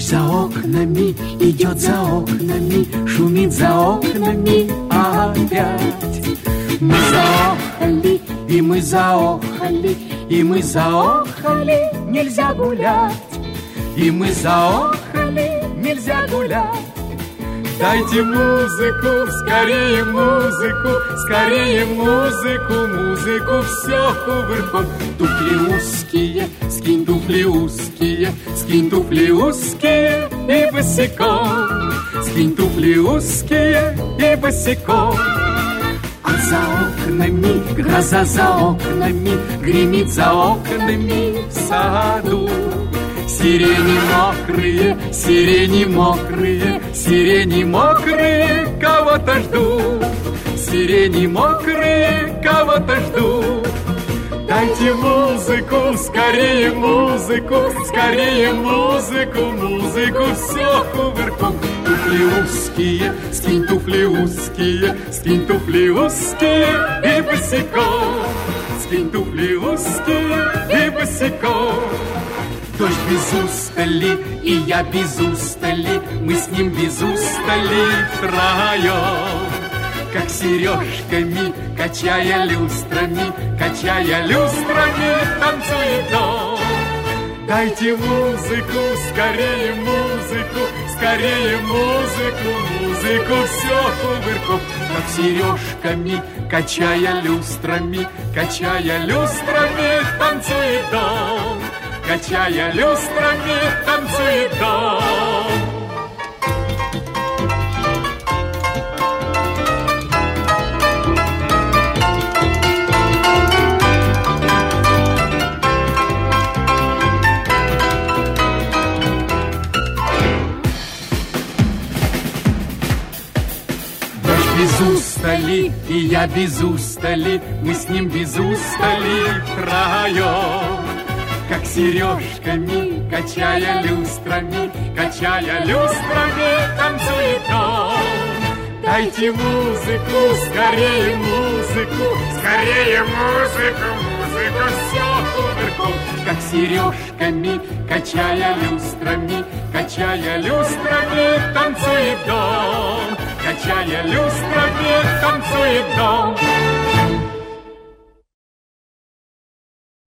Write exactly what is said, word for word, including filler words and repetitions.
за окнами, идет за окнами, шумит за окнами опять. Мы заохали, и мы заохали, и мы заохали, нельзя гулять. И мы заохали, нельзя гулять. Дайте музыку, скорее музыку, скорее музыку, музыку, все кувырком. Туфли узкие, скинь туфли узкие, скинь туфли узкие и босиком. Скинь туфли узкие и босиком. А за окнами, гроза за окнами, гремит за окнами в саду. Сирени мокрые, сирени мокрые, сирени мокрые, кого-то ждут. Сирени мокрые, кого-то ждут. Дайте музыку, скорее музыку, скорее музыку, музыку, все кувырком. Туфли узкие, скинь туфли узкие, скинь туфли узкие и босиком. Скинь туфли узкие и босиком. Дождь без устали, и я без устали, мы с ним без устали втроем. Как сережками, качая люстрами, качая люстрами, танцует он. Дайте музыку, скорее музыку, скорее музыку, музыку, все кувырком. Как сережками, качая люстрами, качая люстрами, танцует он. Качая люстрами, танцует дом. Дождь без устали, и я без устали, мы с ним без устали втроем. Как сережками, качая люстрами, качая люстрами, танцует он. Дайте музыку, скорее музыку, скорее музыку, музыку, все кувырком. Как сережками, качая люстрами, качая люстрами, танцует он. Качая люстрами, танцует он.